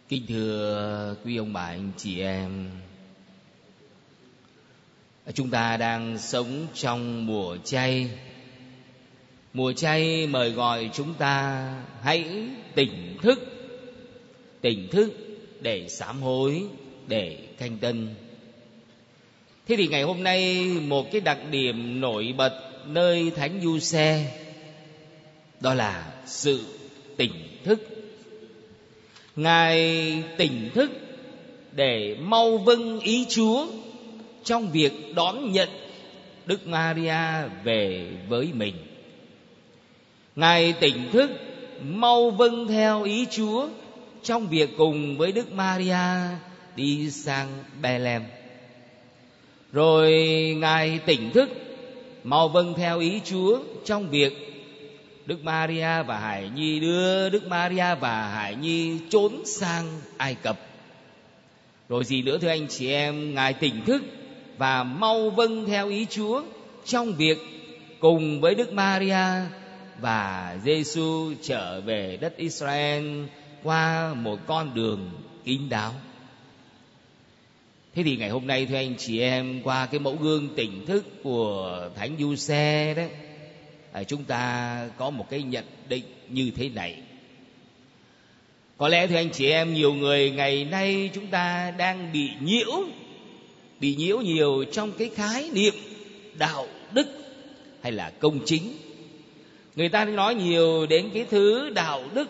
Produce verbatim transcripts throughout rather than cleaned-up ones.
Kính thưa quý ông bà anh chị em, chúng ta đang sống trong mùa chay. Mùa chay mời gọi chúng ta hãy tỉnh thức, tỉnh thức để sám hối, để canh tân. Thế thì ngày hôm nay một cái đặc điểm nổi bật nơi Thánh Giuse đó là sự tỉnh thức. Ngài tỉnh thức để mau vâng ý Chúa trong việc đón nhận Đức Maria về với mình. Ngài tỉnh thức mau vâng theo ý Chúa trong việc cùng với Đức Maria đi sang Bethlehem. Rồi Ngài tỉnh thức mau vâng theo ý Chúa trong việc Đức Maria và Hải Nhi đưa Đức Maria và Hải Nhi trốn sang Ai Cập. Rồi gì nữa thưa anh chị em, Ngài tỉnh thức và mau vâng theo ý Chúa trong việc cùng với Đức Maria và Giêsu trở về đất Israel qua một con đường kín đáo. Thế thì ngày hôm nay thưa anh chị em, qua cái mẫu gương tỉnh thức của Thánh Giuse đấy, chúng ta có một cái nhận định như thế này. Có lẽ thưa anh chị em, nhiều người ngày nay chúng ta đang bị nhiễu, bị nhiễu nhiều trong cái khái niệm đạo đức hay là công chính. Người ta nói nhiều đến cái thứ đạo đức,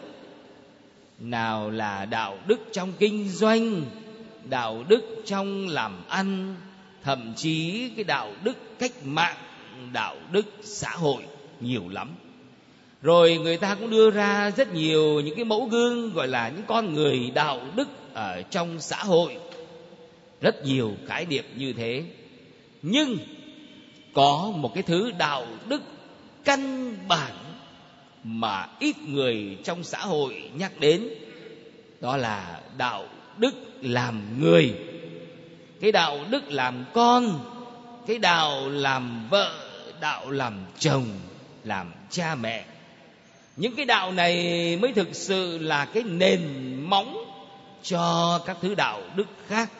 nào là đạo đức trong kinh doanh, đạo đức trong làm ăn, thậm chí cái đạo đức cách mạng, đạo đức xã hội nhiều lắm. Rồi người ta cũng đưa ra rất nhiều những cái mẫu gương gọi là những con người đạo đức ở trong xã hội. Rất nhiều khái niệm như thế. Nhưng có một cái thứ đạo đức căn bản mà ít người trong xã hội nhắc đến, đó là đạo đức làm người, cái đạo đức làm con, cái đạo làm vợ, đạo làm chồng, làm cha mẹ. Những cái đạo này mới thực sự là cái nền móng cho các thứ đạo đức khác.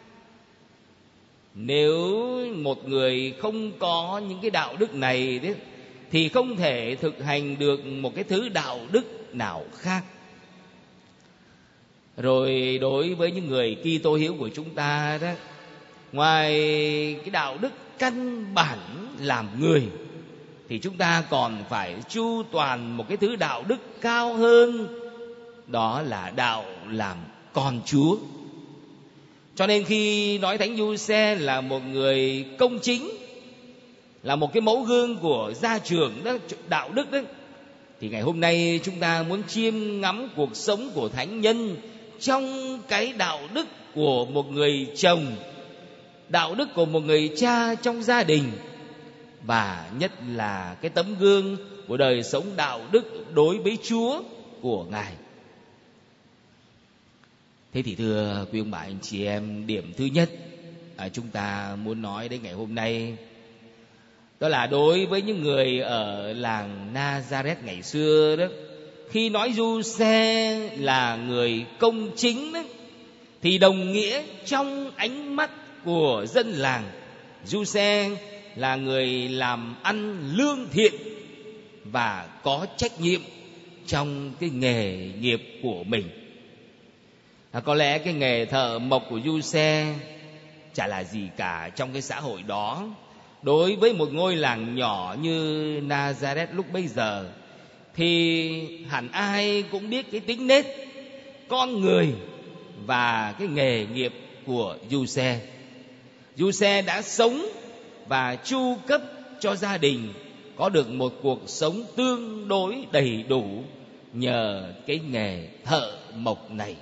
Nếu một người không có những cái đạo đức này đấy, thì không thể thực hành được một cái thứ đạo đức nào khác. Rồi đối với những người Kitô hữu của chúng ta đó, ngoài cái đạo đức căn bản làm người, thì chúng ta còn phải chu toàn một cái thứ đạo đức cao hơn, đó là đạo làm con Chúa. Cho nên khi nói Thánh Giuse là một người công chính, là một cái mẫu gương của gia trưởng đó, đạo đức đó, thì ngày hôm nay chúng ta muốn chiêm ngắm cuộc sống của thánh nhân trong cái đạo đức của một người chồng, đạo đức của một người cha trong gia đình, và nhất là cái tấm gương của đời sống đạo đức đối với Chúa của Ngài. Thế thì thưa quý ông bà anh chị em, điểm thứ nhất à, chúng ta muốn nói đến ngày hôm nay, đó là đối với những người ở làng Nazareth ngày xưa đó, khi nói Giuse là người công chính đó, thì đồng nghĩa trong ánh mắt của dân làng, Giuse là người làm ăn lương thiện và có trách nhiệm trong cái nghề nghiệp của mình. À, có lẽ cái nghề thợ mộc của Giuse chả là gì cả trong cái xã hội đó. Đối với một ngôi làng nhỏ như Nazareth lúc bấy giờ, thì hẳn ai cũng biết cái tính nết con người và cái nghề nghiệp của Giuse. Giuse đã sống và chu cấp cho gia đình có được một cuộc sống tương đối đầy đủ nhờ cái nghề thợ mộc này.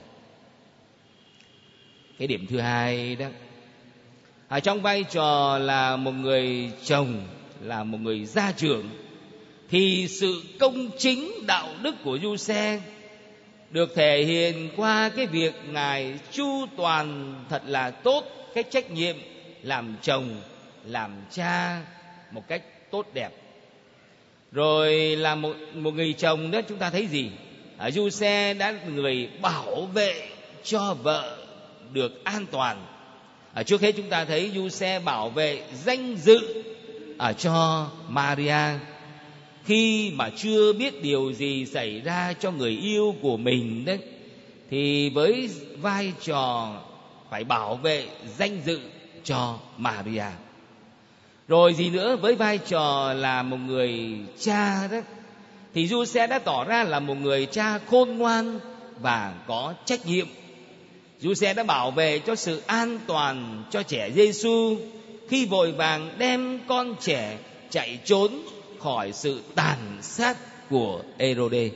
Cái điểm thứ hai đó, ở trong vai trò là một người chồng, là một người gia trưởng, thì sự công chính đạo đức của Giuse được thể hiện qua cái việc Ngài chu toàn thật là tốt cái trách nhiệm làm chồng, làm cha một cách tốt đẹp. Rồi là một, một người chồng đó, chúng ta thấy gì? Giuse đã là người bảo vệ cho vợ được an toàn. À, trước hết chúng ta thấy Giuse bảo vệ danh dự à, cho Maria khi mà chưa biết điều gì xảy ra cho người yêu của mình đấy, thì với vai trò phải bảo vệ danh dự cho Maria. Rồi gì nữa, với vai trò là một người cha đó, thì Giuse đã tỏ ra là một người cha khôn ngoan và có trách nhiệm. Giuse đã bảo vệ cho sự an toàn cho trẻ Giêsu khi vội vàng đem con trẻ chạy trốn khỏi sự tàn sát của Ê-rô-đê.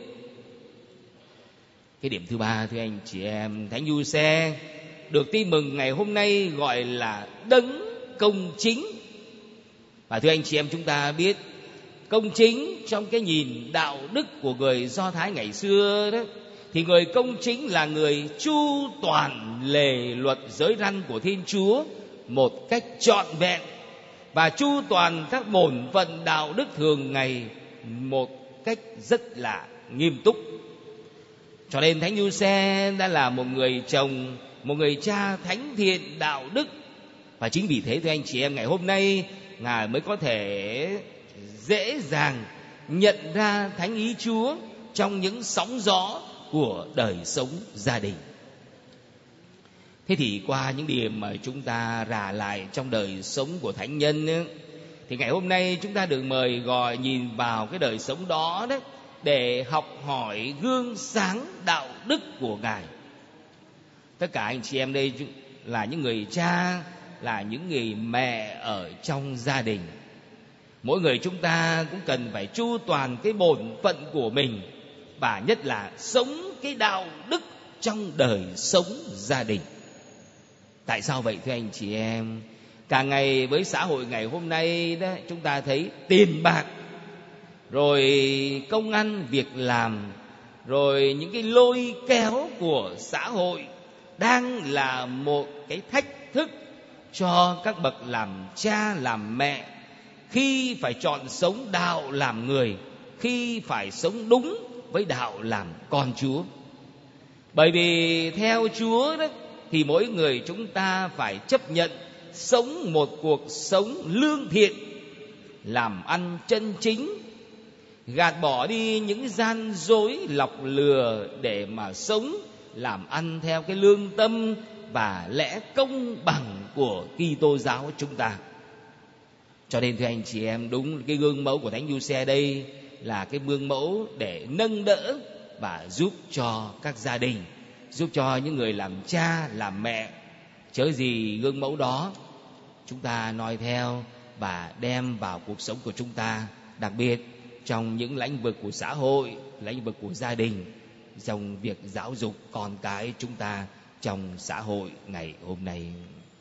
Cái điểm thứ ba, thưa anh chị em, Thánh Giuse được tin mừng ngày hôm nay gọi là đấng công chính. Và thưa anh chị em, chúng ta biết công chính trong cái nhìn đạo đức của người Do Thái ngày xưa đó, thì người công chính là người chu toàn lề luật giới răn của Thiên Chúa một cách trọn vẹn và chu toàn các bổn phận đạo đức thường ngày một cách rất là nghiêm túc. Cho nên Thánh Giuse đã là một người chồng, một người cha thánh thiện đạo đức. Và chính vì thế thưa anh chị em, ngày hôm nay Ngài mới có thể dễ dàng nhận ra thánh ý Chúa trong những sóng gió của đời sống gia đình. Thế thì qua những điểm mà chúng ta rà lại trong đời sống của thánh nhân ấy, thì ngày hôm nay chúng ta được mời gọi nhìn vào cái đời sống đó đấy, để học hỏi gương sáng đạo đức của Ngài. Tất cả anh chị em đây là những người cha, là những người mẹ ở trong gia đình. Mỗi người chúng ta cũng cần phải chu toàn cái bổn phận của mình, và nhất là sống cái đạo đức trong đời sống gia đình. Tại sao vậy thưa anh chị em? Cả ngày với xã hội ngày hôm nay đó, chúng ta thấy tiền bạc, rồi công ăn việc làm, rồi những cái lôi kéo của xã hội đang là một cái thách thức cho các bậc làm cha làm mẹ khi phải chọn sống đạo làm người, khi phải sống đúng với đạo làm con Chúa. Bởi vì theo Chúa đó, thì mỗi người chúng ta phải chấp nhận sống một cuộc sống lương thiện, làm ăn chân chính, gạt bỏ đi những gian dối lọc lừa để mà sống làm ăn theo cái lương tâm và lẽ công bằng của Kitô giáo chúng ta. Cho nên thưa anh chị em, đúng cái gương mẫu của Thánh Giuse đây là cái gương mẫu để nâng đỡ và giúp cho các gia đình, giúp cho những người làm cha làm mẹ. Chớ gì gương mẫu đó chúng ta noi theo và đem vào cuộc sống của chúng ta, đặc biệt trong những lĩnh vực của xã hội, lĩnh vực của gia đình, trong việc giáo dục con cái chúng ta trong xã hội ngày hôm nay.